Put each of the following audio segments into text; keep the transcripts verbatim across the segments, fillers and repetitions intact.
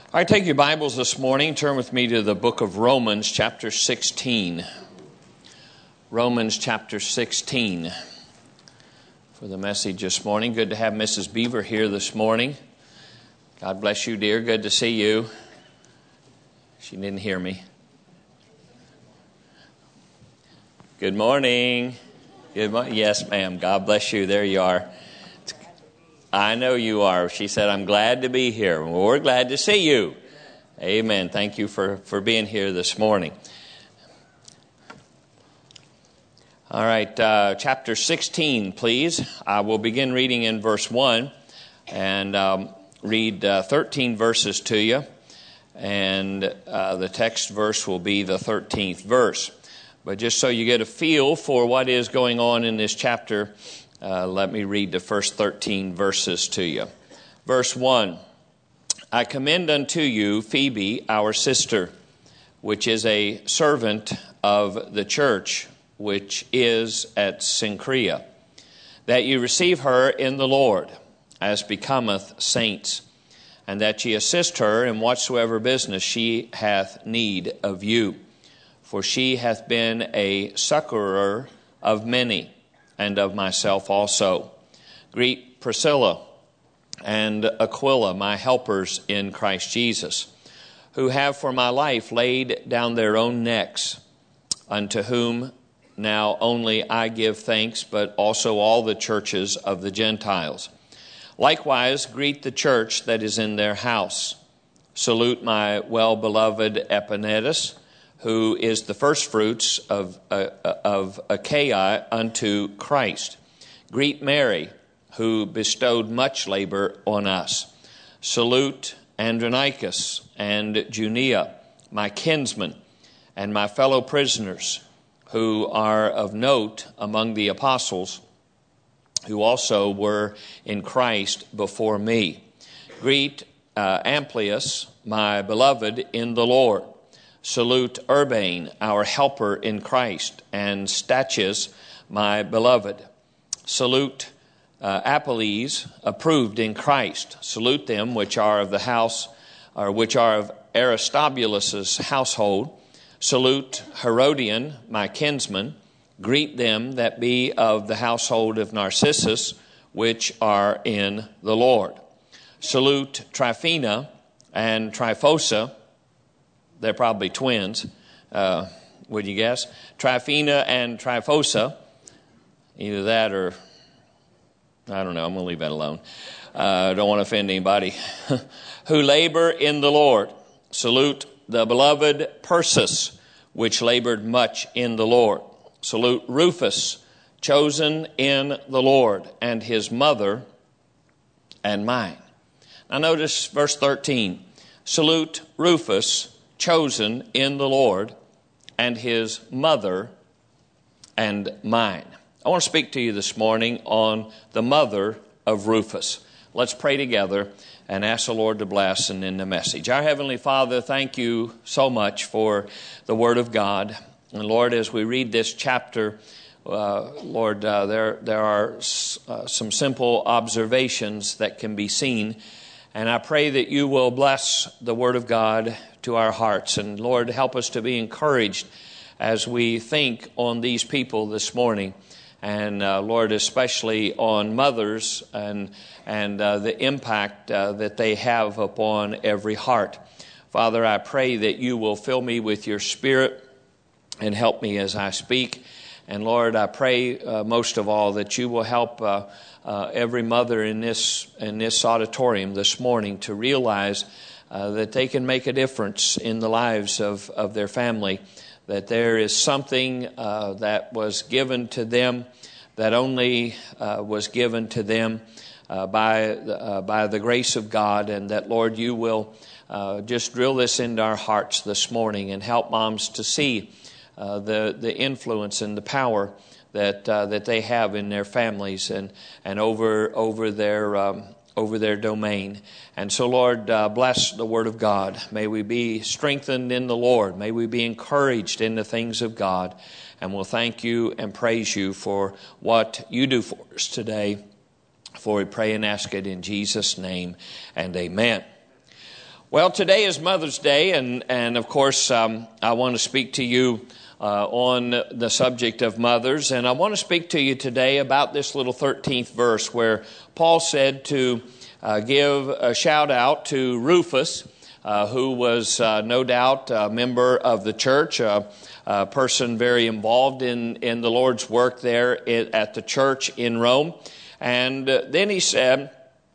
All right, take your Bibles this morning. Turn with me to the book of Romans, chapter sixteen. Romans, chapter sixteen. For the message this morning. Good to have Missus Beaver here this morning. God bless you, dear. Good to see you. She didn't hear me. Good morning. Good morning. Yes, ma'am. God bless you. There you are. I know you are. She said, I'm glad to be here. Well, we're glad to see you. Amen. Thank you for, for being here this morning. All right, uh, chapter sixteen, please. I will begin reading in verse one and um, read uh, thirteen verses to you. And uh, the text verse will be the thirteenth verse. But just so you get a feel for what is going on in this chapter, Uh, let me read the first thirteen verses to you. Verse one, I commend unto you Phoebe, our sister, which is a servant of the church, which is at Cenchrea, that you receive her in the Lord, as becometh saints, and that ye assist her in whatsoever business she hath need of you. For she hath been a succorer of many, and of myself also. Greet Priscilla and Aquila, my helpers in Christ Jesus, who have for my life laid down their own necks, unto whom now only I give thanks, but also all the churches of the Gentiles. Likewise, greet the church that is in their house. Salute my well-beloved Epaenetus, who is the firstfruits of, uh, of Achaia unto Christ. Greet Mary, who bestowed much labor on us. Salute Andronicus and Junia, my kinsmen, and my fellow prisoners, who are of note among the apostles, who also were in Christ before me. Greet uh, Amplias, my beloved in the Lord. Salute Urbane, our helper in Christ, and Stachys, my beloved. Salute uh, Apelles, approved in Christ. Salute them which are of the house, or which are of Aristobulus' household. Salute Herodian, my kinsman. Greet them that be of the household of Narcissus, which are in the Lord. Salute Tryphena and Tryphosa. They're probably twins, uh, would you guess? Tryphena and Tryphosa, either that or, I don't know, I'm going to leave that alone. I uh, don't want to offend anybody. Who labor in the Lord. Salute the beloved Persis, which labored much in the Lord. Salute Rufus, chosen in the Lord, and his mother and mine. Now notice verse thirteen. Salute Rufus, chosen in the Lord, and his mother and mine. I want to speak to you this morning on the mother of Rufus. Let's pray together and ask the Lord to bless and end the message. Our Heavenly Father, thank you so much for the Word of God. And Lord, as we read this chapter, uh, Lord, uh, there, there are uh, some simple observations that can be seen. And I pray that you will bless the Word of God to our hearts. And Lord, help us to be encouraged as we think on these people this morning. And uh, Lord, especially on mothers and, and uh, the impact uh, that they have upon every heart. Father, I pray that you will fill me with your Spirit and help me as I speak. And Lord, I pray uh, most of all that you will help uh, uh, every mother in this in this auditorium this morning to realize uh, that they can make a difference in the lives of, of their family, that there is something uh, that was given to them that only uh, was given to them uh, by, uh, by the grace of God, and that, Lord, you will uh, just drill this into our hearts this morning and help moms to see Uh, the the influence and the power that uh, that they have in their families and and over over their um, over their domain. And so, Lord, uh, bless the Word of God. May we be strengthened in the Lord. May we be encouraged in the things of God. And we'll thank you and praise you for what you do for us today. For we pray and ask it in Jesus' name, and amen. Well, today is Mother's Day, and, and of course, um, I want to speak to you uh, on the subject of mothers. And I want to speak to you today about this little thirteenth verse where Paul said to uh, give a shout out to Rufus, uh, who was uh, no doubt a member of the church, uh, a person very involved in, in the Lord's work there at the church in Rome. And uh, then he said,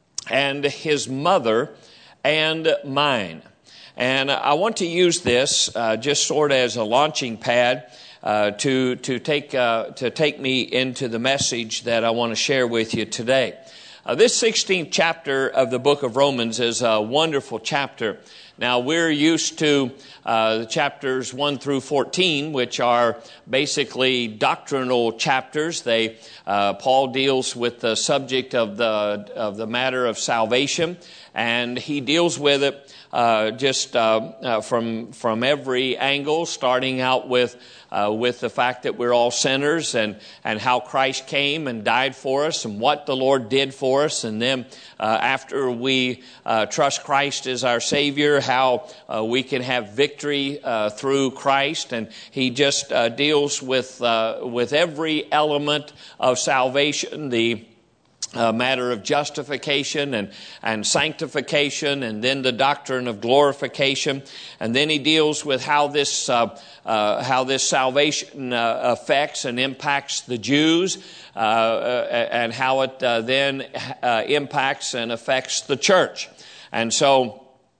and his mother and mine. And I want to use this uh, just sort of as a launching pad uh, to to take uh, to take me into the message that I want to share with you today. Uh, this sixteenth chapter of the book of Romans is a wonderful chapter. Now, we're used to uh, the chapters one through fourteen, which are basically doctrinal chapters. They uh, Paul deals with the subject of the of the matter of salvation, and he deals with it uh, just uh, uh, from from every angle, starting out with uh, with the fact that we're all sinners, and and how Christ came and died for us, and what the Lord did for us, and then uh, after we uh, trust Christ as our Savior, how uh, we can have victory uh, through Christ. And he just uh, deals with uh, with every element of salvation, the uh, matter of justification and, and sanctification, and then the doctrine of glorification. And then he deals with how this uh, uh, how this salvation uh, affects and impacts the Jews, uh, uh, and how it uh, then uh, impacts and affects the church. And so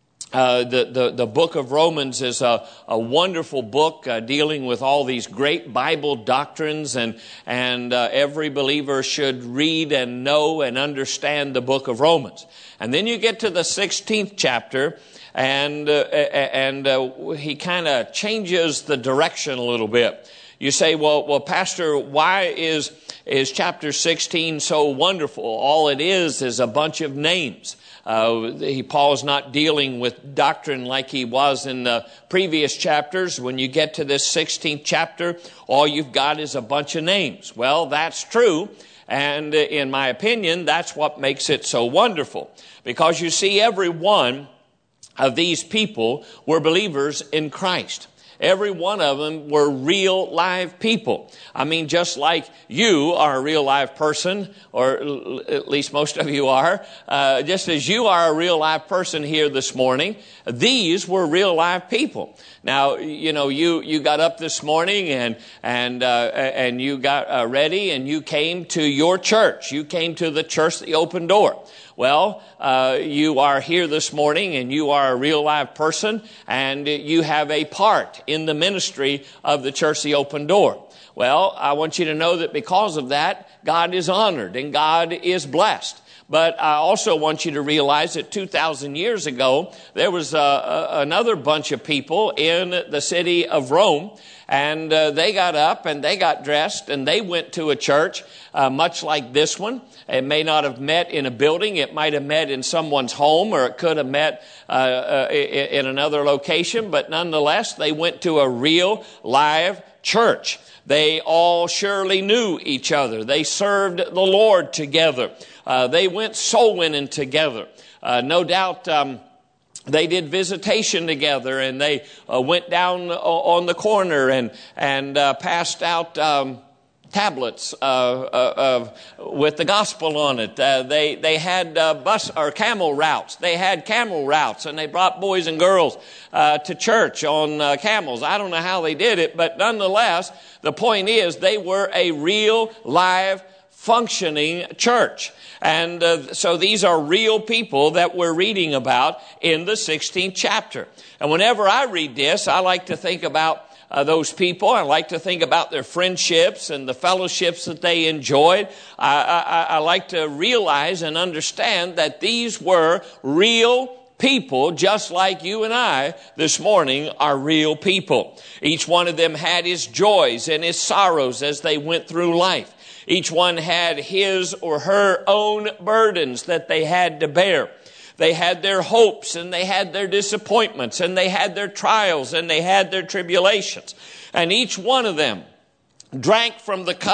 Uh, the, the, the book of Romans is a, a wonderful book uh, dealing with all these great Bible doctrines, and, and uh, every believer should read and know and understand the book of Romans. And then you get to the sixteenth chapter, and, uh, and uh, he kind of changes the direction a little bit. You say, well, well, Pastor, why is, is chapter sixteen so wonderful? All it is is a bunch of names. Uh, he, Paul's not dealing with doctrine like he was in the previous chapters. When you get to this sixteenth chapter, all you've got is a bunch of names. Well, that's true. And in my opinion, that's what makes it so wonderful. Because you see, every one of these people were believers in Christ. Every one of them were real live people. I mean, just like you are a real live person, or at least most of you are, uh, just as you are a real live person here this morning, these were real live people. Now, you know, you, you got up this morning and, and, uh, and you got uh, ready and you came to your church. You came to the church, the open door. Well, uh, you are here this morning and you are a real live person, and you have a part in the ministry of the church, the open door. Well, I want you to know that because of that, God is honored and God is blessed. But I also want you to realize that two thousand years ago, there was uh, a, another bunch of people in the city of Rome, and uh, they got up and they got dressed and they went to a church uh, much like this one. It may not have met in a building. It might have met in someone's home, or it could have met uh, uh, in another location. But nonetheless, they went to a real live church. They all surely knew each other. They served the Lord together. Uh, they went soul winning together. Uh, no doubt um, they did visitation together, and they uh, went down on the corner and and uh, passed out Um, tablets uh, uh, uh, with the gospel on it. Uh, they they had uh, bus or camel routes. They had camel routes, and they brought boys and girls uh, to church on uh, camels. I don't know how they did it, but nonetheless, the point is they were a real, live, functioning church. And uh, so these are real people that we're reading about in the sixteenth chapter. And whenever I read this, I like to think about Uh, those people. I like to think about their friendships and the fellowships that they enjoyed. I, I, I like to realize and understand that these were real people, just like you and I this morning are real people. Each one of them had his joys and his sorrows as they went through life. Each one had his or her own burdens that they had to bear. They had their hopes and they had their disappointments and they had their trials and they had their tribulations. And each one of them drank from the cup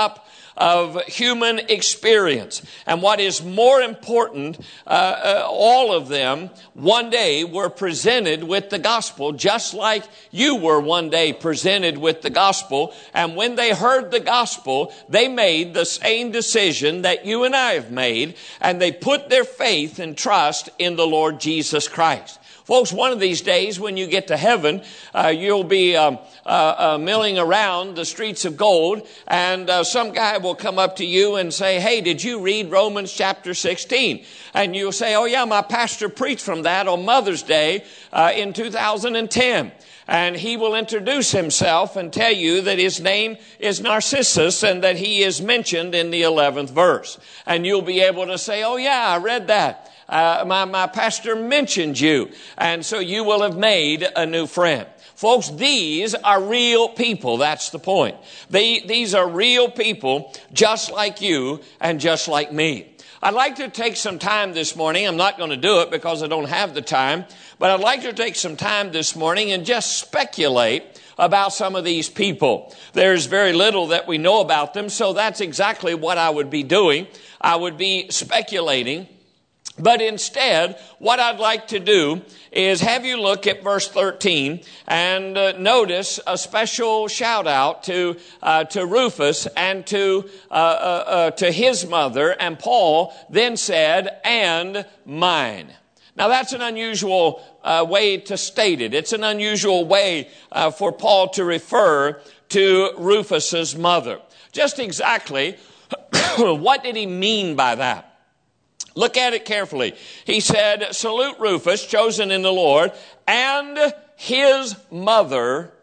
of human experience. And what is more important, uh, uh, all of them one day were presented with the gospel, just like you were one day presented with the gospel. And when they heard the gospel, they made the same decision that you and I have made, and they put their faith and trust in the Lord Jesus Christ. Folks, one of these days when you get to heaven, uh, you'll be um, uh, uh, milling around the streets of gold, and uh, some guy will come up to you and say, hey, did you read Romans chapter sixteen? And you'll say, oh yeah, my pastor preached from that on Mother's Day uh, in two thousand ten. And he will introduce himself and tell you that his name is Narcissus and that he is mentioned in the eleventh verse. And you'll be able to say, oh yeah, I read that. Uh, my, my pastor mentioned you. And so you will have made a new friend. Folks, these are real people. That's the point. They, these are real people just like you and just like me. I'd like to take some time this morning. I'm not going to do it because I don't have the time. But I'd like to take some time this morning and just speculate about some of these people. There's very little that we know about them. So that's exactly what I would be doing. I would be speculating. But instead, what I'd like to do is have you look at verse thirteen and uh, notice a special shout out to uh, to Rufus and to uh, uh, uh, to his mother. And Paul then said, "And mine." Now that's an unusual uh, way to state it. It's an unusual way uh, for Paul to refer to Rufus's mother. Just exactly what did he mean by that? Look at it carefully. He said, salute Rufus, chosen in the Lord, and his mother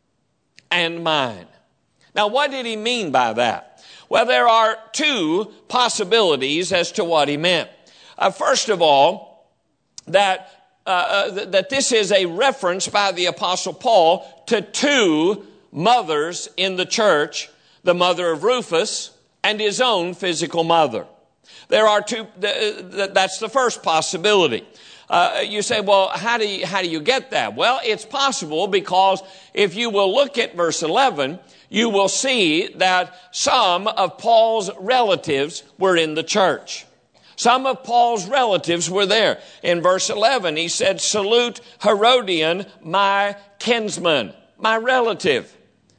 and mine. Now, what did he mean by that? Well, there are two possibilities as to what he meant. Uh, first of all, that, uh, uh, th- that this is a reference by the Apostle Paul to two mothers in the church, the mother of Rufus and his own physical mother. There are two, that's the first possibility. Uh, you say, well, how do you, how do you get that? Well, it's possible because if you will look at verse eleven, you will see that some of Paul's relatives were in the church. Some of Paul's relatives were there. In verse eleven, he said, salute Herodion, my kinsman, my relative.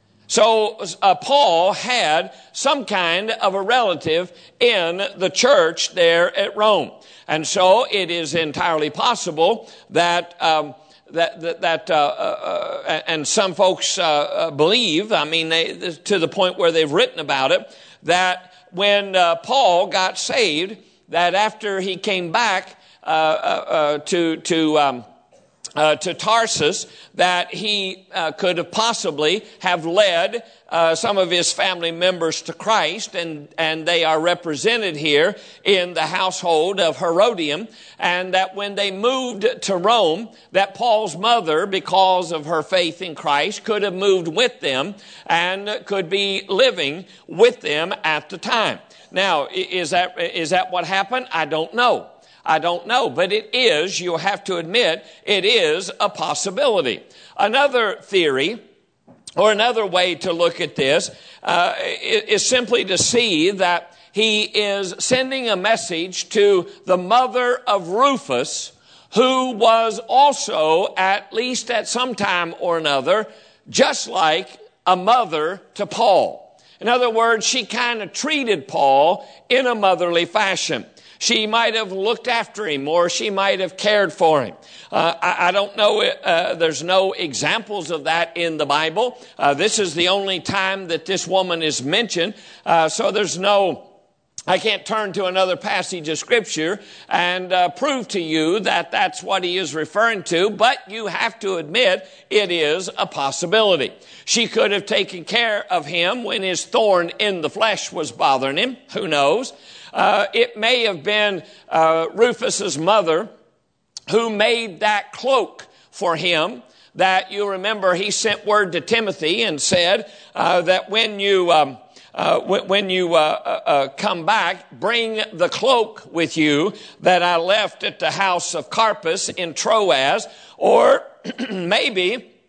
So uh, Paul had some kind of a relative in the church there at Rome. And so it is entirely possible that um, that that, that uh, uh, and some folks uh, believe, I mean, they, to the point where they've written about it, that when uh, Paul got saved, that after he came back uh, uh, to to um, Uh, to Tarsus, that he uh, could have possibly have led uh, some of his family members to Christ, and and they are represented here in the household of Herodion, and that when they moved to Rome, that Paul's mother, because of her faith in Christ, could have moved with them and could be living with them at the time. Now, is that is that what happened? I don't know. I don't know, but it is, you'll have to admit, it is a possibility. Another theory, or another way to look at this, uh, is simply to see that he is sending a message to the mother of Rufus, who was also, at least at some time or another, just like a mother to Paul. In other words, she kind of treated Paul in a motherly fashion. She might have looked after him, or she might have cared for him. Uh, I, I don't know. Uh, there's no examples of that in the Bible. Uh, this is the only time that this woman is mentioned. Uh, so there's no, I can't turn to another passage of Scripture and uh, prove to you that that's what he is referring to. But you have to admit it is a possibility. She could have taken care of him when his thorn in the flesh was bothering him. Who knows? Uh, it may have been uh, Rufus's mother who made that cloak for him, that you remember he sent word to Timothy and said uh, that when you um, uh, w- when you uh, uh, come back, bring the cloak with you that I left at the house of Carpus in Troas. Or maybe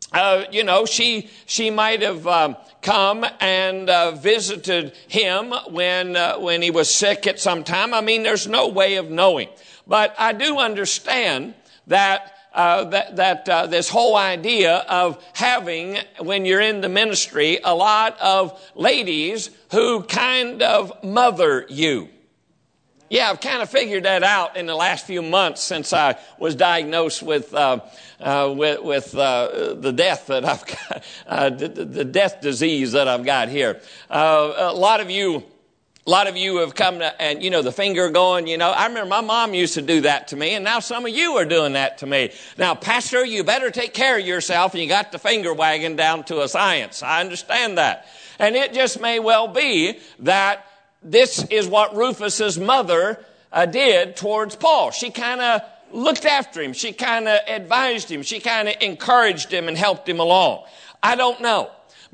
Uh, you know, she she might have um, come and uh, visited him when uh, when he was sick at some time. I mean, there's no way of knowing. But I do understand that uh, that that uh, this whole idea of having, when you're in the ministry, a lot of ladies who kind of mother you. Yeah, I've kind of figured that out in the last few months since I was diagnosed with uh, uh, with, with uh, the death that I've got, uh, the, the death disease that I've got here. Uh, a lot of you, a lot of you have come to, and you know, the finger going. You know, I remember my mom used to do that to me, and now some of you are doing that to me. Now, Pastor, you better take care of yourself, and you got the finger wagging down to a science. I understand that, and it just may well be that this is what Rufus's mother uh, did towards Paul. She kind of looked after him. She kind of advised him. She kind of encouraged him and helped him along. I don't know.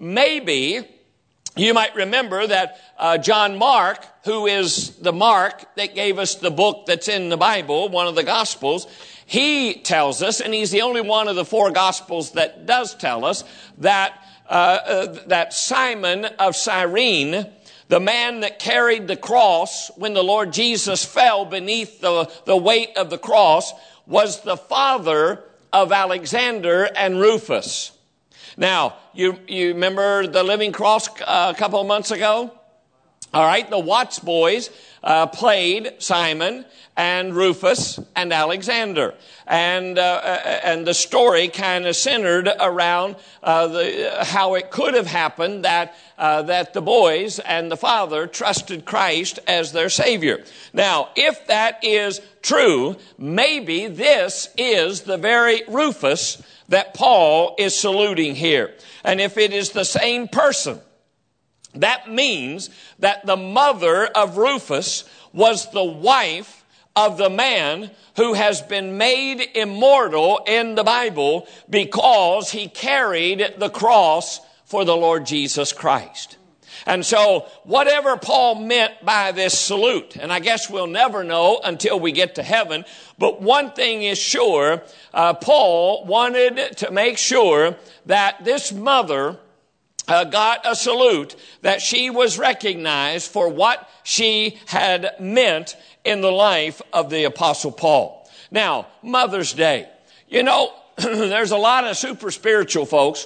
Maybe you might remember that uh, John Mark, who is the Mark that gave us the book that's in the Bible, one of the Gospels, he tells us, and he's the only one of the four Gospels that does tell us, that uh, uh, that Simon of Cyrene, the man that carried the cross when the Lord Jesus fell beneath the, the weight of the cross, was the father of Alexander and Rufus. Now, you, you remember the Living Cross uh, a couple of months ago? All right, the Watts boys uh, played Simon and Rufus and Alexander. And uh, and the story kind of centered around uh, the how it could have happened that uh, that the boys and the father trusted Christ as their Savior. Now, if that is true, maybe this is the very Rufus that Paul is saluting here. And if it is the same person, that means that the mother of Rufus was the wife of the man who has been made immortal in the Bible because he carried the cross for the Lord Jesus Christ. And so whatever Paul meant by this salute, and I guess we'll never know until we get to heaven, but one thing is sure, uh, Paul wanted to make sure that this mother Uh, got a salute, that she was recognized for what she had meant in the life of the Apostle Paul. Now, Mother's Day. You know, there's a lot of super spiritual folks,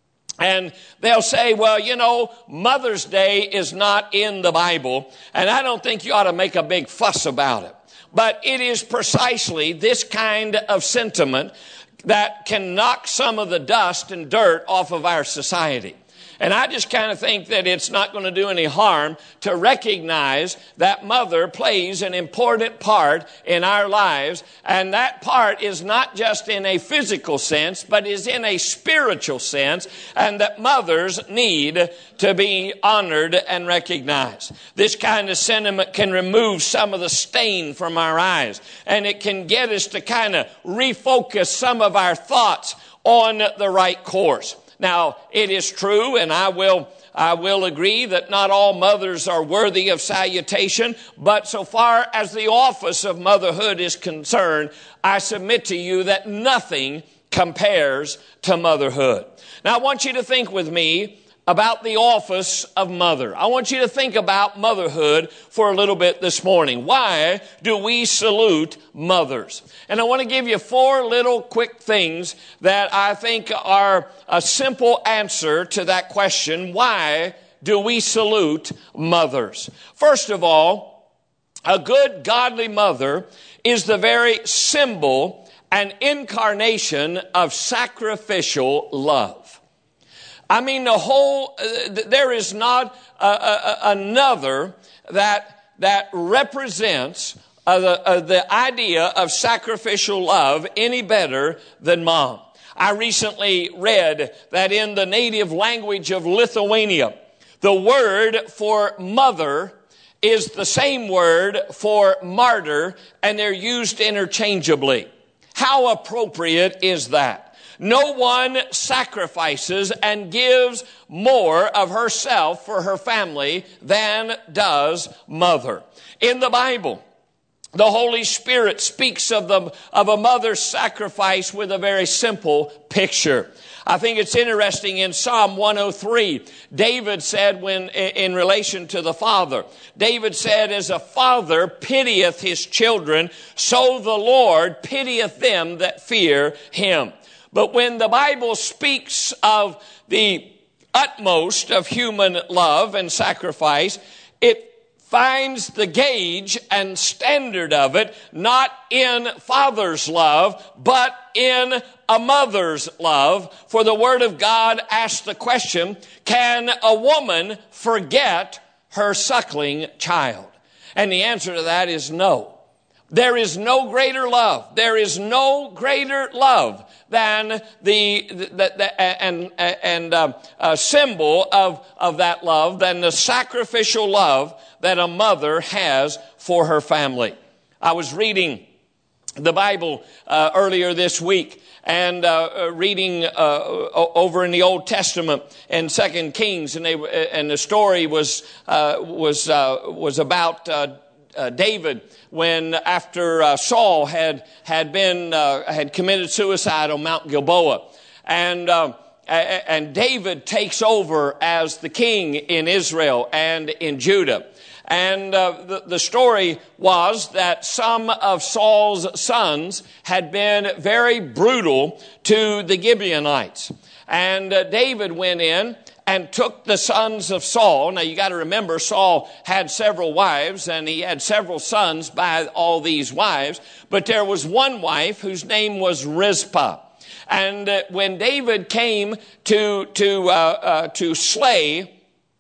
and they'll say, well, you know, Mother's Day is not in the Bible, and I don't think you ought to make a big fuss about it. But it is precisely this kind of sentiment that can knock some of the dust and dirt off of our society. And I just kind of think that it's not going to do any harm to recognize that mother plays an important part in our lives. And that part is not just in a physical sense, but is in a spiritual sense. And that mothers need to be honored and recognized. This kind of sentiment can remove some of the stain from our eyes. And it can get us to kind of refocus some of our thoughts on the right course. Now, it is true, and I will I will agree that not all mothers are worthy of salutation, but so far as the office of motherhood is concerned, I submit to you that nothing compares to motherhood. Now, I want you to think with me about the office of mother. I want you to think about motherhood for a little bit this morning. Why do we salute mothers? And I want to give you four little quick things that I think are a simple answer to that question. Why do we salute mothers? First of all, a good godly mother is the very symbol and incarnation of sacrificial love. I mean, the whole, uh, there is not uh, uh, another that that represents uh, the, uh, the idea of sacrificial love any better than mom. I recently read that in the native language of Lithuania, the word for mother is the same word for martyr, and they're used interchangeably. How appropriate is that? No one sacrifices and gives more of herself for her family than does mother. In the Bible, the Holy Spirit speaks of the, of a mother's sacrifice with a very simple picture. I think it's interesting in Psalm one oh three, David said when, in relation to the father, David said, as a father pitieth his children, so the Lord pitieth them that fear him. But when the Bible speaks of the utmost of human love and sacrifice, it finds the gauge and standard of it not in father's love, but in a mother's love. For the Word of God asks the question, can a woman forget her suckling child? And the answer to that is no. There is no greater love. There is no greater love than the, the, the and and uh, a symbol of of that love than the sacrificial love that a mother has for her family. I was reading the Bible uh, earlier this week, and uh, reading uh, over in the Old Testament in Second Kings, and they and the story was uh, was uh, was about uh, uh, David when after uh, Saul had had been uh, had committed suicide on Mount Gilboa, and uh, and David takes over as the king in Israel and in Judah. And uh, the, the story was that some of Saul's sons had been very brutal to the Gibeonites. And uh, David went in and took the sons of Saul. Now you got to remember, Saul had several wives and he had several sons by all these wives. But there was one wife whose name was Rizpah. And uh, when David came to, to, uh, uh, to slay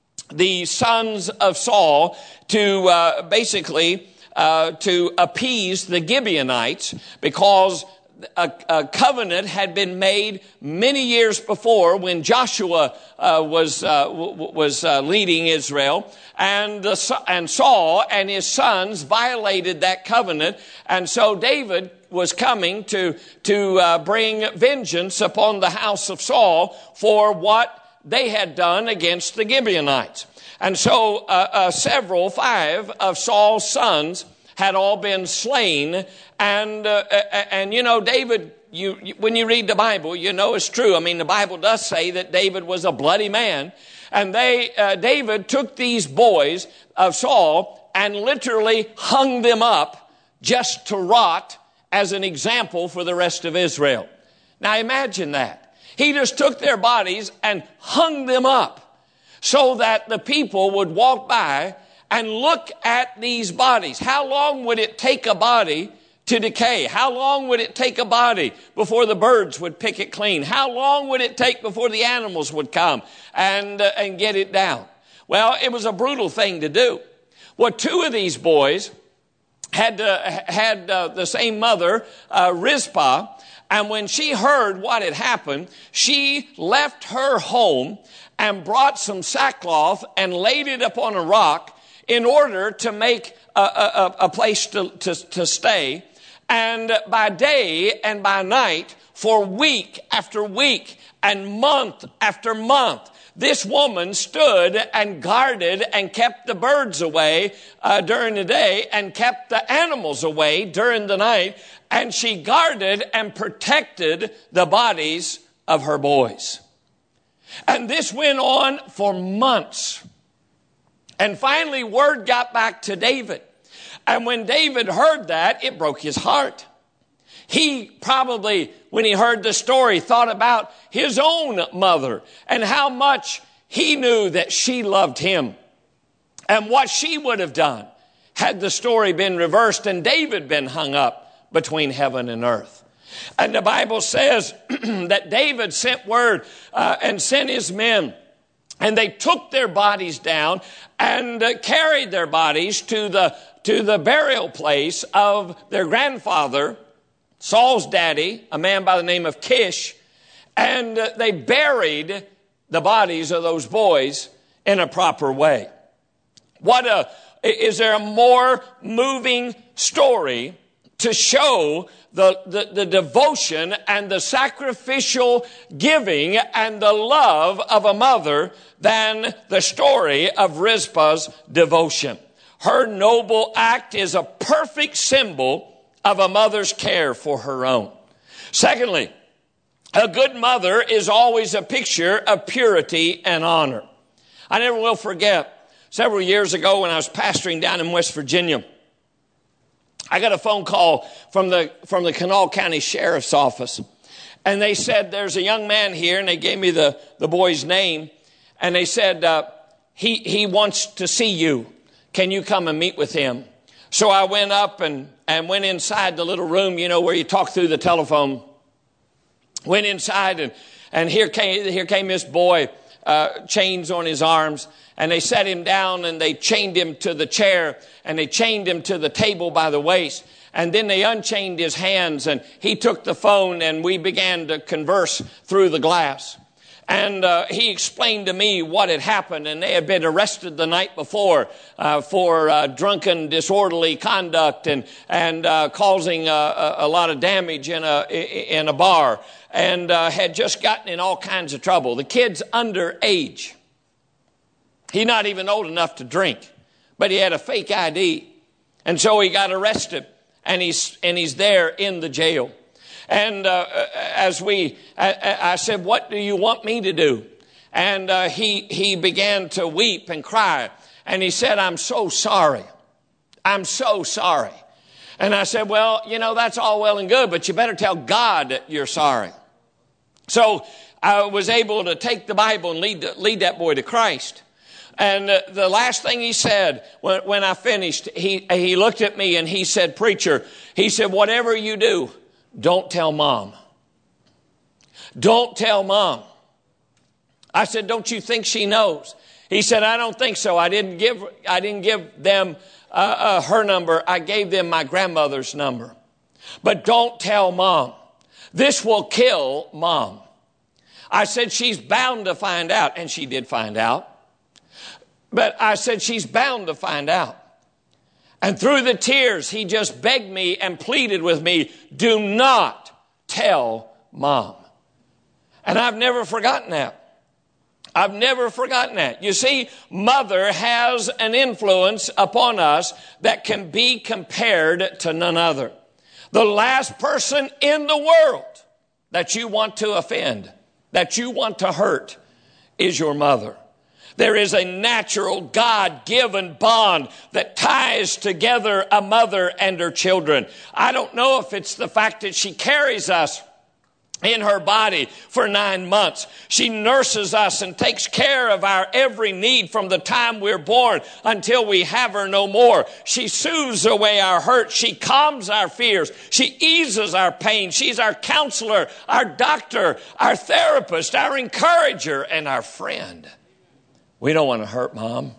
the sons of Saul, to uh, basically uh, to appease the Gibeonites, because a, a covenant had been made many years before when Joshua uh, was uh, w- was uh, leading Israel, and the, and Saul and his sons violated that covenant, and so David was coming to to uh, bring vengeance upon the house of Saul for what they had done against the Gibeonites. And so uh, uh, several, five of Saul's sons had all been slain. And, uh, and you know, David, you, you, when you read the Bible, you know it's true. I mean, the Bible does say that David was a bloody man. And they, uh, David took these boys of Saul and literally hung them up just to rot as an example for the rest of Israel. Now imagine that. He just took their bodies and hung them up so that the people would walk by and look at these bodies. How long would it take a body to decay? How long would it take a body before the birds would pick it clean? How long would it take before the animals would come and, uh, and get it down? Well, it was a brutal thing to do. Well, two of these boys had, uh, had uh, the same mother, uh, Rizpah, and when she heard what had happened, she left her home and brought some sackcloth and laid it upon a rock in order to make a, a, a place to, to, to stay. And by day and by night, for week after week and month after month, this woman stood and guarded and kept the birds away uh, during the day and kept the animals away during the night. And she guarded and protected the bodies of her boys. And this went on for months. And finally, word got back to David. And when David heard that, it broke his heart. He probably, when he heard the story, thought about his own mother and how much he knew that she loved him and what she would have done had the story been reversed and David been hung up between heaven and earth. And the Bible says that David sent word uh, and sent his men, and they took their bodies down and uh, carried their bodies to the to the burial place of their grandfather, Saul's daddy, a man by the name of Kish, and uh, they buried the bodies of those boys in a proper way. What a is there a more moving story to show the, the, the devotion and the sacrificial giving and the love of a mother than the story of Rizpah's devotion? Her noble act is a perfect symbol of a mother's care for her own. Secondly, a good mother is always a picture of purity and honor. I never will forget, several years ago when I was pastoring down in West Virginia, I got a phone call from the from the Kanawha County Sheriff's Office. And they said, there's a young man here, and they gave me the, the boy's name. And they said, uh, he, he wants to see you. Can you come and meet with him? So I went up and, and went inside the little room, you know, where you talk through the telephone. Went inside, and, and here came, here came this boy, uh, chains on his arms. And they set him down, and they chained him to the chair, and they chained him to the table by the waist. And then they unchained his hands, and he took the phone, and we began to converse through the glass. And uh, he explained to me what had happened, and they had been arrested the night before uh, for uh, drunken, disorderly conduct and and uh, causing uh, a, a lot of damage in a in a bar, and uh, had just gotten in all kinds of trouble. The kid's underage. He's not even old enough to drink, but he had a fake I D, and so he got arrested. And he's and he's there in the jail. And uh, as we, I, I said, what do you want me to do? And uh, he he began to weep and cry. And he said, I'm so sorry. I'm so sorry. And I said, well, you know, that's all well and good, but you better tell God that you're sorry. So I was able to take the Bible and lead, lead that boy to Christ. And uh, the last thing he said when, when I finished, he, he looked at me and he said, preacher, he said, whatever you do, don't tell mom. Don't tell mom. I said, don't you think she knows? He said, I don't think so. I didn't give, I didn't give them uh, uh, her number. I gave them my grandmother's number. But don't tell mom. This will kill mom. I said, she's bound to find out. And she did find out. But I said, she's bound to find out. And through the tears, he just begged me and pleaded with me, do not tell mom. And I've never forgotten that. I've never forgotten that. You see, mother has an influence upon us that can be compared to none other. The last person in the world that you want to offend, that you want to hurt, is your mother. There is a natural God-given bond that ties together a mother and her children. I don't know if it's the fact that she carries us in her body for nine months. She nurses us and takes care of our every need from the time we're born until we have her no more. She soothes away our hurt. She calms our fears. She eases our pain. She's our counselor, our doctor, our therapist, our encourager, and our friend. We don't want to hurt mom.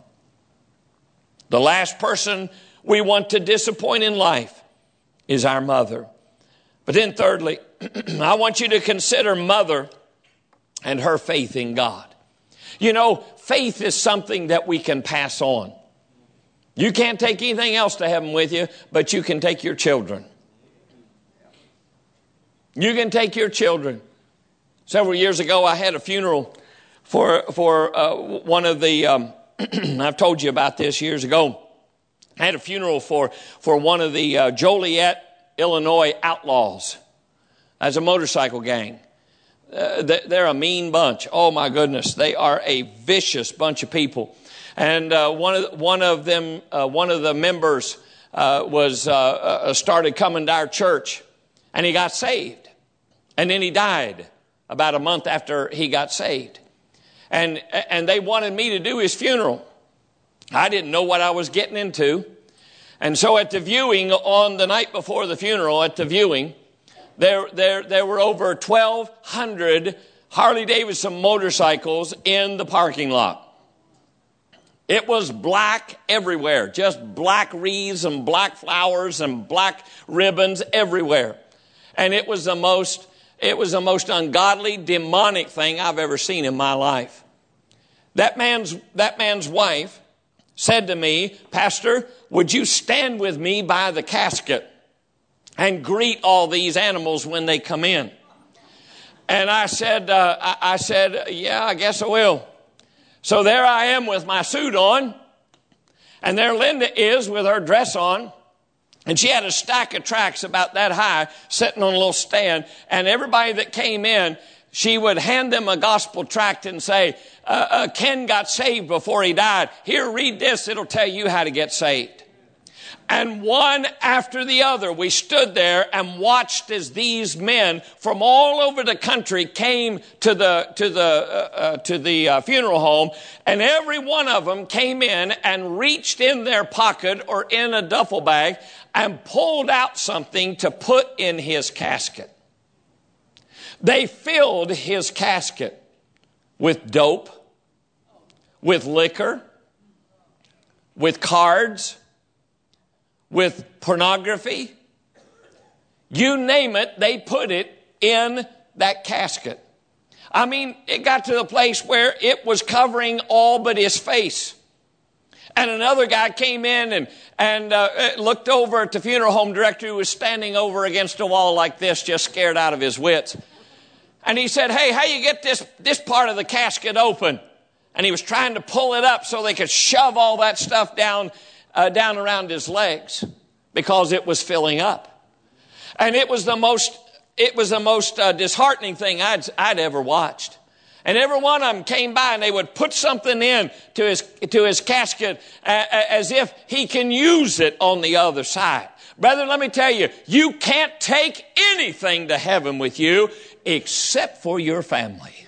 The last person we want to disappoint in life is our mother. But then thirdly, I want you to consider mother and her faith in God. You know, faith is something that we can pass on. You can't take anything else to heaven with you, but you can take your children. You can take your children. Several years ago, I had a funeral for for uh, one of the, um, I've told you about this years ago. I had a funeral for, for one of the uh, Joliet, Illinois outlaws. As a motorcycle gang. Uh, they're a mean bunch. Oh my goodness. They are a vicious bunch of people. And uh, one of one of them, uh, one of the members uh, was uh, uh, started coming to our church, and he got saved. And then he died about a month after he got saved. And and they wanted me to do his funeral. I didn't know what I was getting into. And so at the viewing on the night before the funeral, at the viewing, there there there were over twelve hundred Harley Davidson motorcycles in the parking lot. It was black everywhere, just black wreaths and black flowers and black ribbons everywhere. And it was the most It was the most ungodly, demonic thing I've ever seen in my life. That man's, that man's wife said to me, Pastor, would you stand with me by the casket and greet all these animals when they come in? And I said, uh, I, I said, yeah, I guess I will. So there I am with my suit on. And there Linda is with her dress on. And she had a stack of tracts about that high sitting on a little stand. And everybody that came in, she would hand them a gospel tract and say, uh, uh, Ken got saved before he died. Here, read this. It'll tell you how to get saved. And one after the other, we stood there and watched as these men from all over the country came to the to the uh, uh, to the uh, funeral home, and every one of them came in and reached in their pocket or in a duffel bag and pulled out something to put in his casket. They filled his casket with dope, with liquor, with cards, with pornography. You name it, they put it in that casket. I mean, it got to the place where it was covering all but his face. And another guy came in and, and uh, looked over at the funeral home director, who was standing over against a wall like this, just scared out of his wits. And he said, hey, how you get this, this part of the casket open? And he was trying to pull it up so they could shove all that stuff down Uh, down around his legs, because it was filling up. And it was the most, it was the most uh, disheartening thing I'd, I'd ever watched. And every one of them came by and they would put something in to his, to his casket uh, as if he can use it on the other side. Brother, let me tell you, you can't take anything to heaven with you except for your family.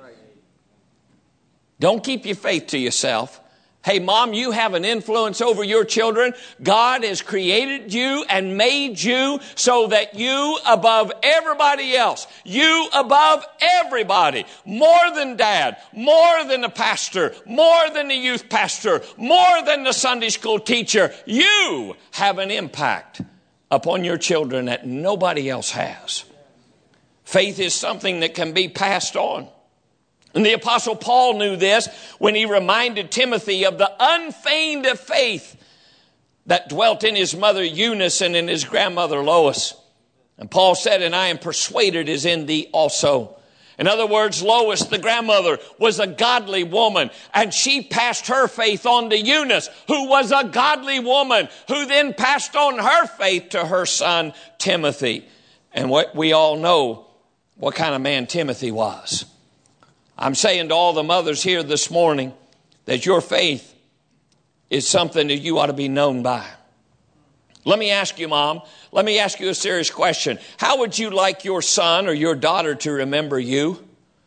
Don't keep your faith to yourself. Hey, Mom, you have an influence over your children. God has created you and made you so that you above everybody else, you above everybody, more than Dad, more than the pastor, more than the youth pastor, more than the Sunday school teacher, you have an impact upon your children that nobody else has. Faith is something that can be passed on. And the Apostle Paul knew this when he reminded Timothy of the unfeigned faith that dwelt in his mother Eunice and in his grandmother Lois. And Paul said, and I am persuaded is in thee also. In other words, Lois, the grandmother, was a godly woman, and she passed her faith on to Eunice, who was a godly woman, who then passed on her faith to her son Timothy. And what we all know what kind of man Timothy was. I'm saying to all the mothers here this morning that your faith is something that you ought to be known by. Let me ask you, Mom, let me ask you a serious question. How would you like your son or your daughter to remember you?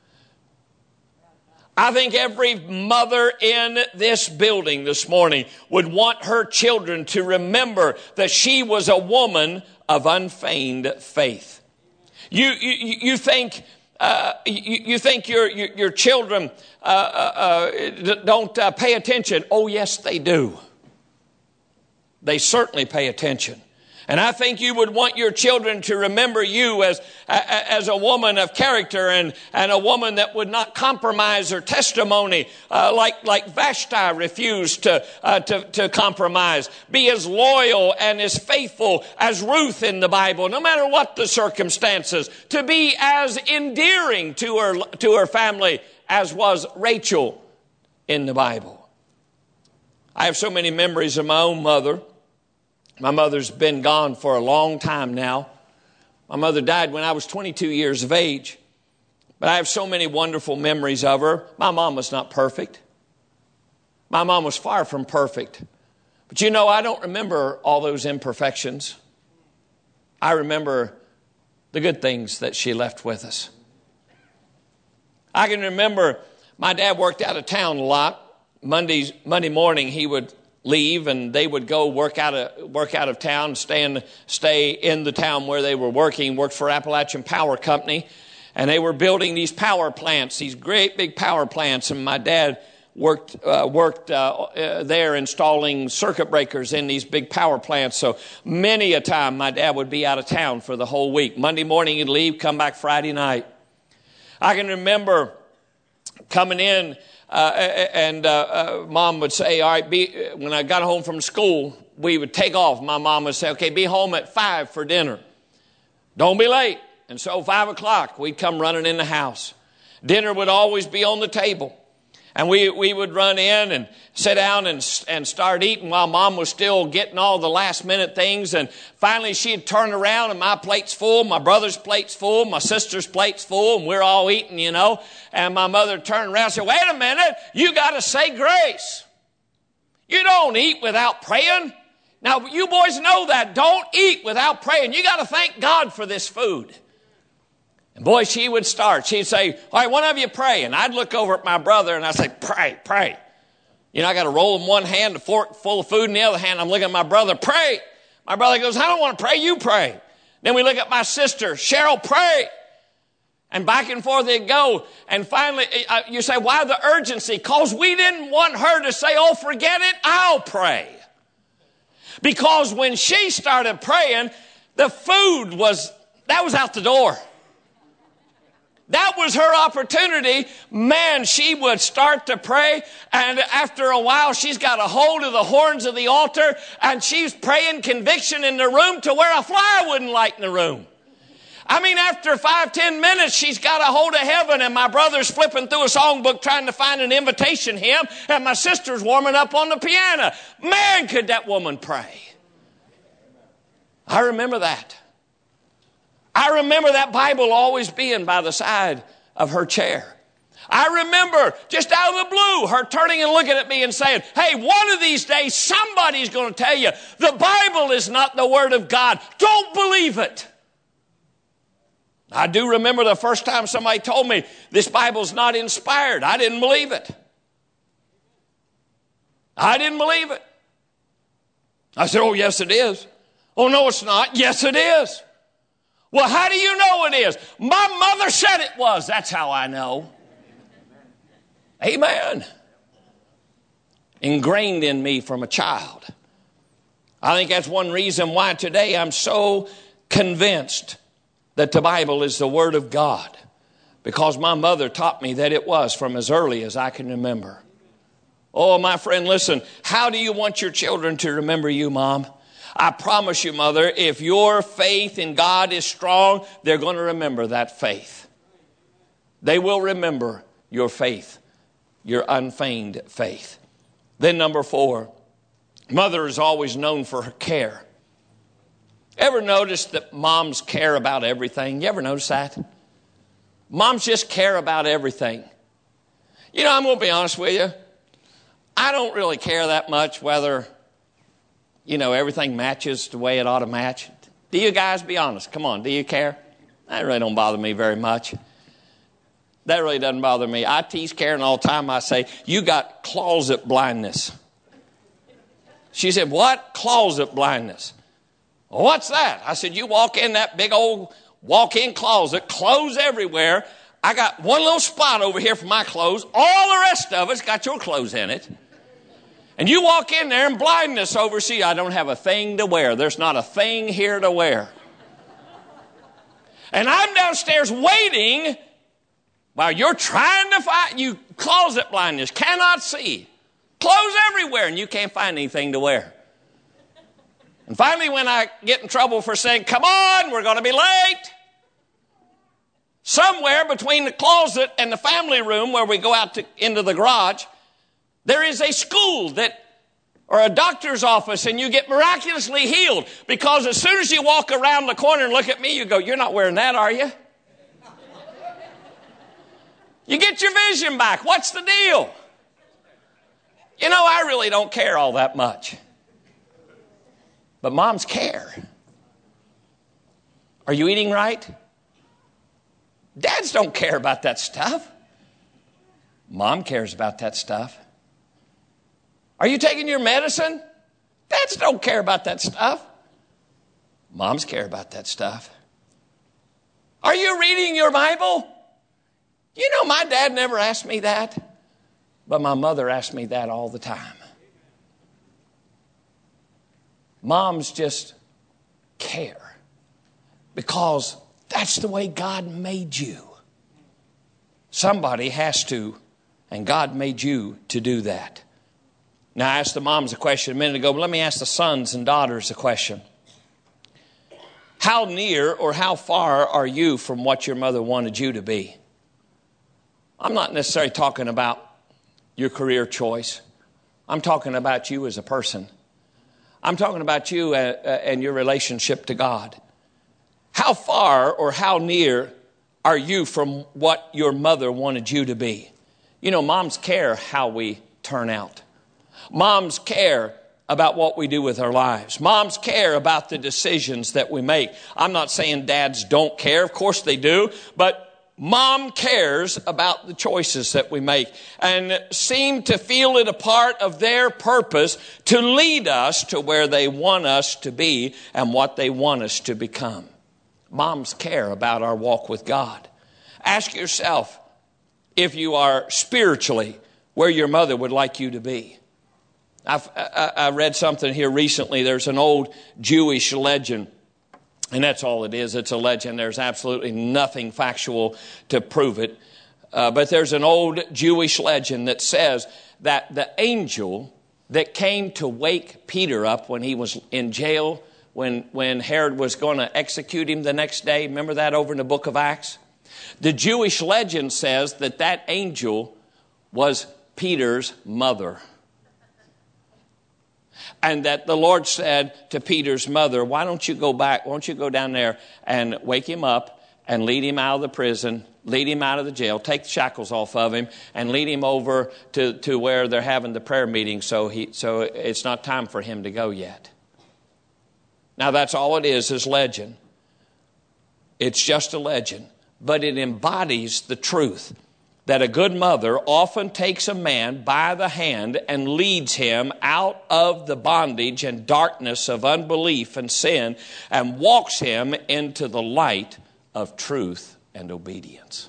I think every mother in this building this morning would want her children to remember that she was a woman of unfeigned faith. You, you, you think... Uh, you, you think your, your, your children uh, uh, don't uh, pay attention? Oh, yes, they do. They certainly pay attention. And I think you would want your children to remember you as, as a woman of character and, and a woman that would not compromise her testimony uh, like, like Vashti refused to, uh, to, to compromise. Be as loyal and as faithful as Ruth in the Bible, no matter what the circumstances. To be as endearing to her, to her family as was Rachel in the Bible. I have so many memories of my own mother. My mother's been gone for a long time now. My mother died when I was twenty-two years of age. But I have so many wonderful memories of her. My mom was not perfect. My mom was far from perfect. But you know, I don't remember all those imperfections. I remember the good things that she left with us. I can remember my dad worked out of town a lot. Mondays, Monday morning he would leave and they would go work out of work out of town, stay in stay in the town where they were working. Worked for Appalachian Power Company, and they were building these power plants, these great big power plants. And my dad worked uh, worked uh, uh, there installing circuit breakers in these big power plants. So many a time my dad would be out of town for the whole week. Monday morning he'd leave, come back Friday night. I can remember coming in. Uh, and uh, uh, Mom would say, all right, be, when I got home from school, we would take off. My mom would say, okay, be home at five for dinner. Don't be late. And so five o'clock, we'd come running in the house. Dinner would always be on the table. And we, we would run in and sit down and, and start eating while Mom was still getting all the last minute things. And finally she'd turn around and my plate's full, my brother's plate's full, my sister's plate's full, and we're all eating, you know. And my mother turned around and said, wait a minute, you got to say grace. You don't eat without praying. Now, you boys know that. Don't eat without praying. You got to thank God for this food. And boy, she would start. She'd say, all right, one of you pray. And I'd look over at my brother and I'd say, pray, pray. You know, I got a roll in one hand, a fork full of food in the other hand. I'm looking at my brother, pray. My brother goes, I don't want to pray, you pray. Then we look at my sister, Cheryl, pray. And back and forth they'd go. And finally, you say, why the urgency? Because we didn't want her to say, oh, forget it, I'll pray. Because when she started praying, the food was, that was out the door. That was her opportunity. Man, she would start to pray, and after a while, she's got a hold of the horns of the altar, and she's praying conviction in the room to where a fly wouldn't light in the room. I mean, after five, ten minutes, she's got a hold of heaven, and my brother's flipping through a songbook trying to find an invitation hymn, and my sister's warming up on the piano. Man, could that woman pray. I remember that. I remember that Bible always being by the side of her chair. I remember just out of the blue her turning and looking at me and saying, hey, one of these days somebody's going to tell you the Bible is not the Word of God. Don't believe it. I do remember the first time somebody told me this Bible's not inspired. I didn't believe it. I didn't believe it. I said, oh, yes, it is. Oh, no, it's not. Yes, it is. Well, how do you know it is? My mother said it was. That's how I know. Amen. Ingrained in me from a child. I think that's one reason why today I'm so convinced that the Bible is the Word of God. Because my mother taught me that it was from as early as I can remember. Oh, my friend, listen. How do you want your children to remember you, Mom? I promise you, Mother, if your faith in God is strong, they're going to remember that faith. They will remember your faith, your unfeigned faith. Then number four, Mother is always known for her care. Ever notice that moms care about everything? You ever notice that? Moms just care about everything. You know, I'm going to be honest with you. I don't really care that much whether, you know, everything matches the way it ought to match. Do you guys, be honest? Come on, do you care? That really don't bother me very much. That really doesn't bother me. I tease Karen all the time. I say, you got closet blindness. She said, what? Closet blindness. Well, what's that? I said, you walk in that big old walk-in closet, clothes everywhere. I got one little spot over here for my clothes. All the rest of it's got your clothes in it. And you walk in there and blindness overseas. I don't have a thing to wear. There's not a thing here to wear. And I'm downstairs waiting while you're trying to find, you closet blindness, cannot see. Clothes everywhere and you can't find anything to wear. And finally when I get in trouble for saying, come on, we're going to be late. Somewhere between the closet and the family room where we go out to, into the garage, there is a school that, or a doctor's office, and you get miraculously healed. Because as soon as you walk around the corner and look at me, you go, you're not wearing that, are you? You get your vision back. What's the deal? You know, I really don't care all that much. But moms care. Are you eating right? Dads don't care about that stuff. Mom cares about that stuff. Are you taking your medicine? Dads don't care about that stuff. Moms care about that stuff. Are you reading your Bible? You know, my dad never asked me that, but my mother asked me that all the time. Moms just care because that's the way God made you. Somebody has to, and God made you to do that. Now, I asked the moms a question a minute ago, but let me ask the sons and daughters a question. How near or how far are you from what your mother wanted you to be? I'm not necessarily talking about your career choice. I'm talking about you as a person. I'm talking about you and your relationship to God. How far or how near are you from what your mother wanted you to be? You know, moms care how we turn out. Moms care about what we do with our lives. Moms care about the decisions that we make. I'm not saying dads don't care. Of course they do. But mom cares about the choices that we make and seem to feel it a part of their purpose to lead us to where they want us to be and what they want us to become. Moms care about our walk with God. Ask yourself if you are spiritually where your mother would like you to be. I've, I, I read something here recently. There's an old Jewish legend, and that's all it is. It's a legend. There's absolutely nothing factual to prove it. Uh, but there's an old Jewish legend that says that the angel that came to wake Peter up when he was in jail, when, when Herod was going to execute him the next day, remember that over in the book of Acts? The Jewish legend says that that angel was Peter's mother. And that the Lord said to Peter's mother, why don't you go back, why don't you go down there and wake him up and lead him out of the prison, lead him out of the jail, take the shackles off of him, and lead him over to, to where they're having the prayer meeting so he so it's not time for him to go yet. Now that's all it is, is legend. It's just a legend, but it embodies the truth that a good mother often takes a man by the hand and leads him out of the bondage and darkness of unbelief and sin and walks him into the light of truth and obedience.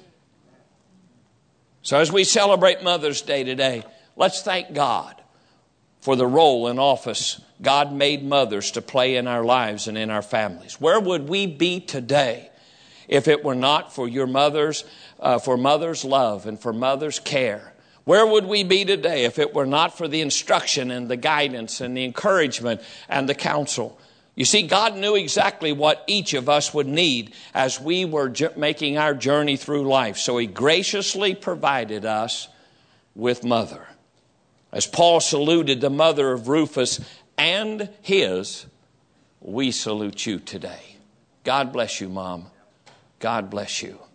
So as we celebrate Mother's Day today, let's thank God for the role and office God made mothers to play in our lives and in our families. Where would we be today if it were not for your mothers, uh, for mother's love and for mother's care? Where would we be today if it were not for the instruction and the guidance and the encouragement and the counsel? You see, God knew exactly what each of us would need as we were ju- making our journey through life. So He graciously provided us with mother. As Paul saluted the mother of Rufus and his, we salute you today. God bless you, Mom. God bless you.